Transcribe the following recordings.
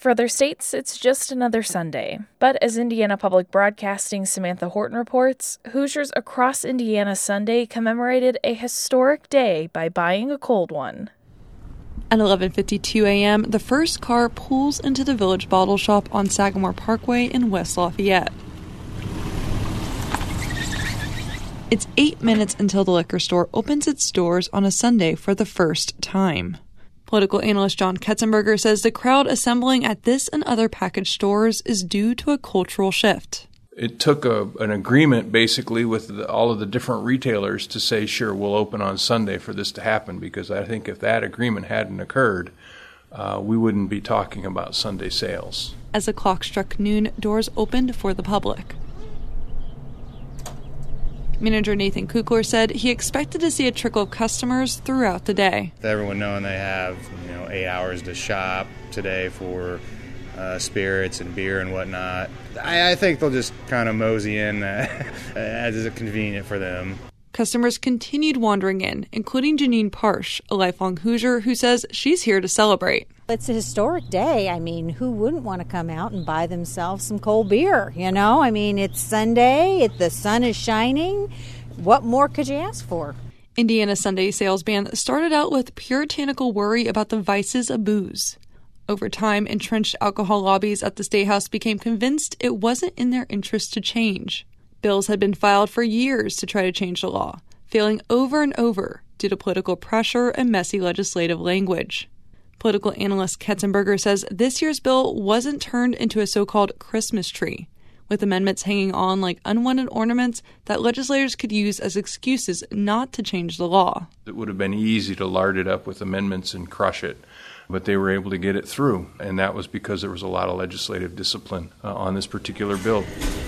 For other states, it's just another Sunday. But as Indiana Public Broadcasting's Samantha Horton reports, Hoosiers across Indiana Sunday commemorated a historic day by buying a cold one. At 11:52 a.m., the first car pulls into the Village Bottle Shop on Sagamore Parkway in West Lafayette. It's 8 minutes until the liquor store opens its doors on a Sunday for the first time. Political analyst John Ketzenberger says the crowd assembling at this and other package stores is due to a cultural shift. It took an agreement basically with all of the different retailers to say, sure, we'll open on Sunday for this to happen, because I think if that agreement hadn't occurred, we wouldn't be talking about Sunday sales. As the clock struck noon, doors opened for the public. Manager Nathan Kukler said he expected to see a trickle of customers throughout the day. With everyone knowing they have 8 hours to shop today for spirits and beer and whatnot, I think they'll just kind of mosey in as is convenient for them. Customers continued wandering in, including Janine Parsh, a lifelong Hoosier who says she's here to celebrate. It's a historic day. I mean, who wouldn't want to come out and buy themselves some cold beer, I mean, it's Sunday, the sun is shining. What more could you ask for? Indiana Sunday sales ban started out with puritanical worry about the vices of booze. Over time, entrenched alcohol lobbies at the State House became convinced it wasn't in their interest to change. Bills had been filed for years to try to change the law, failing over and over due to political pressure and messy legislative language. Political analyst Ketzenberger says this year's bill wasn't turned into a so-called Christmas tree, with amendments hanging on like unwanted ornaments that legislators could use as excuses not to change the law. It would have been easy to lard it up with amendments and crush it, but they were able to get it through, and that was because there was a lot of legislative discipline on this particular bill.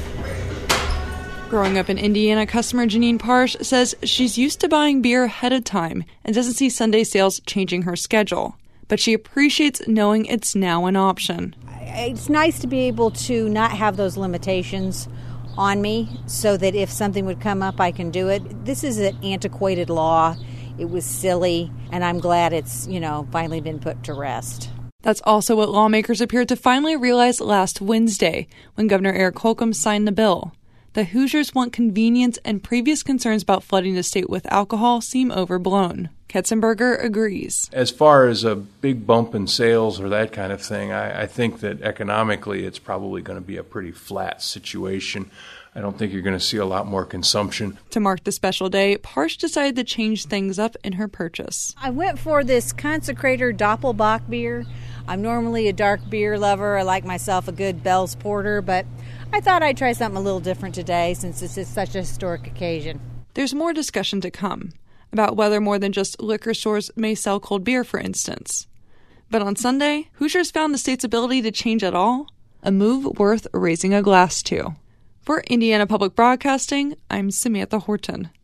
Growing up in Indiana, customer Janine Parsh says she's used to buying beer ahead of time and doesn't see Sunday sales changing her schedule. But she appreciates knowing it's now an option. It's nice to be able to not have those limitations on me so that if something would come up, I can do it. This is an antiquated law. It was silly, and I'm glad it's, finally been put to rest. That's also what lawmakers appeared to finally realize last Wednesday when Governor Eric Holcomb signed the bill. The Hoosiers want convenience, and previous concerns about flooding the state with alcohol seem overblown. Ketzenberger agrees. As far as a big bump in sales or that kind of thing, I think that economically it's probably going to be a pretty flat situation. I don't think you're going to see a lot more consumption. To mark the special day, Parsh decided to change things up in her purchase. I went for this Consecrator Doppelbock beer. I'm normally a dark beer lover. I like myself a good Bell's Porter, but I thought I'd try something a little different today since this is such a historic occasion. There's more discussion to come about whether more than just liquor stores may sell cold beer, for instance. But on Sunday, Hoosiers found the state's ability to change at all a move worth raising a glass to. For Indiana Public Broadcasting, I'm Samantha Horton.